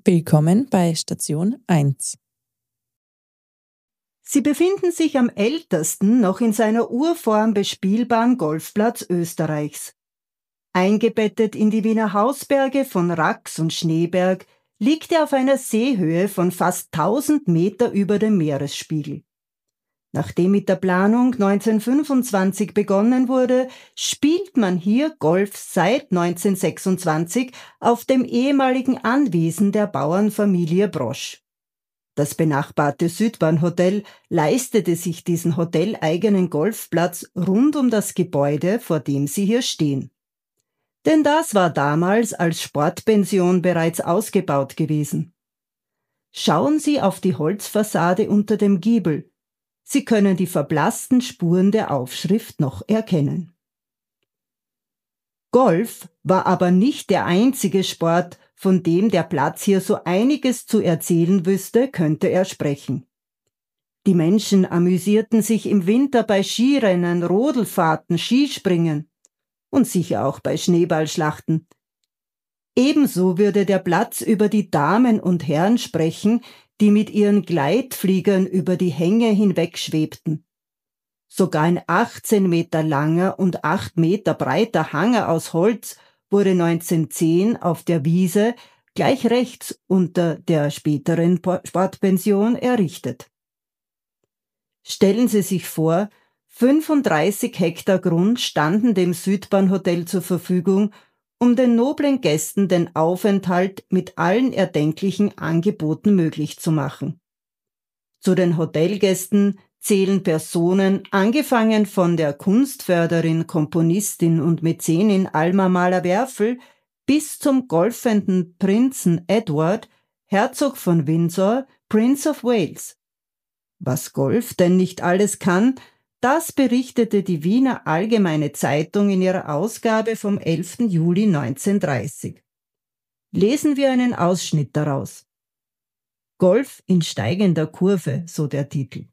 Willkommen bei Station 1. Sie befinden sich am ältesten noch in seiner Urform bespielbaren Golfplatz Österreichs. Eingebettet in die Wiener Hausberge von Rax und Schneeberg liegt er auf einer Seehöhe von fast 1000 Meter über dem Meeresspiegel. Nachdem mit der Planung 1925 begonnen wurde, spielt man hier Golf seit 1926 auf dem ehemaligen Anwesen der Bauernfamilie Brosch. Das benachbarte Südbahnhotel leistete sich diesen hoteleigenen Golfplatz rund um das Gebäude, vor dem Sie hier stehen. Denn das war damals als Sportpension bereits ausgebaut gewesen. Schauen Sie auf die Holzfassade unter dem Giebel. Sie können die verblassten Spuren der Aufschrift noch erkennen. Golf war aber nicht der einzige Sport, von dem der Platz hier so einiges zu erzählen wüsste, könnte er sprechen. Die Menschen amüsierten sich im Winter bei Skirennen, Rodelfahrten, Skispringen und sicher auch bei Schneeballschlachten. Ebenso würde der Platz über die Damen und Herren sprechen, die mit ihren Gleitfliegern über die Hänge hinwegschwebten. Sogar ein 18 Meter langer und 8 Meter breiter Hanger aus Holz wurde 1910 auf der Wiese gleich rechts unter der späteren Sportpension errichtet. Stellen Sie sich vor, 35 Hektar Grund standen dem Südbahnhotel zur Verfügung, um den noblen Gästen den Aufenthalt mit allen erdenklichen Angeboten möglich zu machen. Zu den Hotelgästen zählen Personen, angefangen von der Kunstförderin, Komponistin und Mäzenin Alma Mahler-Werfel bis zum golfenden Prinzen Edward, Herzog von Windsor, Prince of Wales. Was Golf denn nicht alles kann, das berichtete die Wiener Allgemeine Zeitung in ihrer Ausgabe vom 11. Juli 1930. Lesen wir einen Ausschnitt daraus. Golf in steigender Kurve, so der Titel.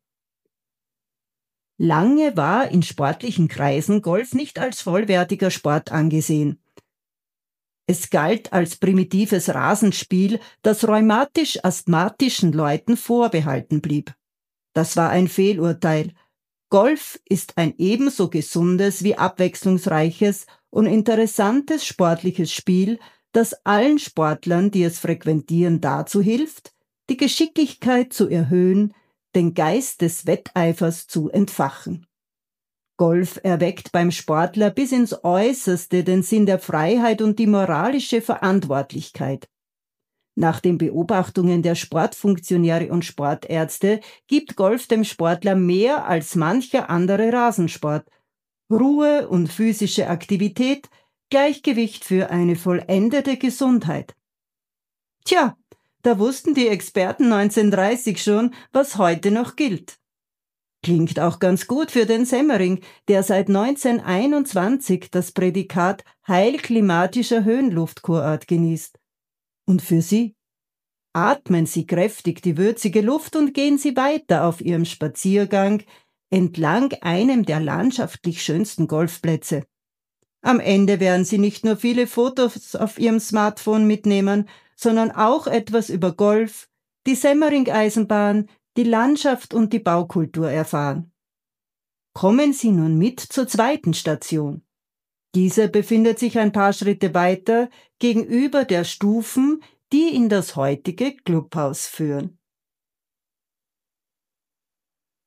Lange war in sportlichen Kreisen Golf nicht als vollwertiger Sport angesehen. Es galt als primitives Rasenspiel, das rheumatisch-asthmatischen Leuten vorbehalten blieb. Das war ein Fehlurteil. Golf ist ein ebenso gesundes wie abwechslungsreiches und interessantes sportliches Spiel, das allen Sportlern, die es frequentieren, dazu hilft, die Geschicklichkeit zu erhöhen, den Geist des Wetteifers zu entfachen. Golf erweckt beim Sportler bis ins Äußerste den Sinn der Freiheit und die moralische Verantwortlichkeit. Nach den Beobachtungen der Sportfunktionäre und Sportärzte gibt Golf dem Sportler mehr als mancher andere Rasensport. Ruhe und physische Aktivität, Gleichgewicht für eine vollendete Gesundheit. Tja, da wussten die Experten 1930 schon, was heute noch gilt. Klingt auch ganz gut für den Semmering, der seit 1921 das Prädikat heilklimatischer Höhenluftkurort genießt. Und für Sie? Atmen Sie kräftig die würzige Luft und gehen Sie weiter auf Ihrem Spaziergang entlang einem der landschaftlich schönsten Golfplätze. Am Ende werden Sie nicht nur viele Fotos auf Ihrem Smartphone mitnehmen, sondern auch etwas über Golf, die Semmering-Eisenbahn, die Landschaft und die Baukultur erfahren. Kommen Sie nun mit zur zweiten Station. Diese befindet sich ein paar Schritte weiter gegenüber der Stufen, die in das heutige Clubhaus führen.